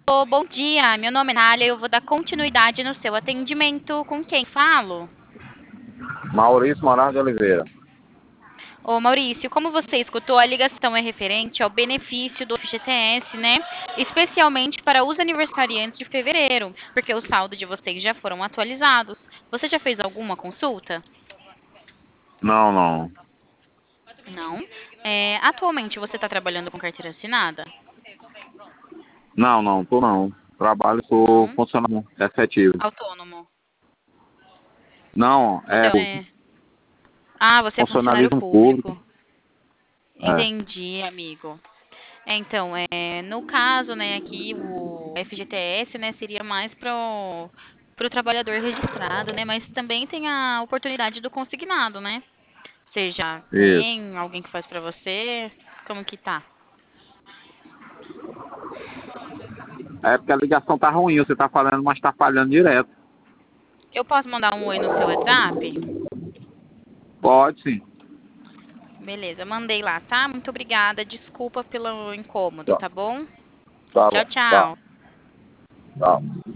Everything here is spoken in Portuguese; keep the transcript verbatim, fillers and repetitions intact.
Ô, bom dia, meu nome é Nália, eu vou dar continuidade no seu atendimento. Com quem falo? Maurício Moraes de Oliveira. Ô, Maurício, como você escutou, a ligação é referente ao benefício do F G T S, né? Especialmente para os aniversariantes de fevereiro, porque o saldo de vocês já foram atualizados. Você já fez alguma consulta? Não, não. Não. É, atualmente você está trabalhando com carteira assinada? Não, não, tô não. Trabalho por Não. funcionamento efetivo. Autônomo. Não, é Então, é. Ah, você é funcionário funcionalismo público. público. É, Entendi, amigo. É, então, é, no caso, né, aqui o F G T S, né, seria mais para o trabalhador registrado, né, mas também tem a oportunidade do consignado, né? Você já isso. tem alguém que faz para você? Como que tá? É porque a ligação tá ruim, você tá falando, mas tá falhando direto. Eu posso mandar um oi no seu WhatsApp? Pode sim. Beleza, mandei lá, tá? Muito obrigada. Desculpa pelo incômodo, Tá, tá bom? tá Tchau, bom. Tá, tchau. tá.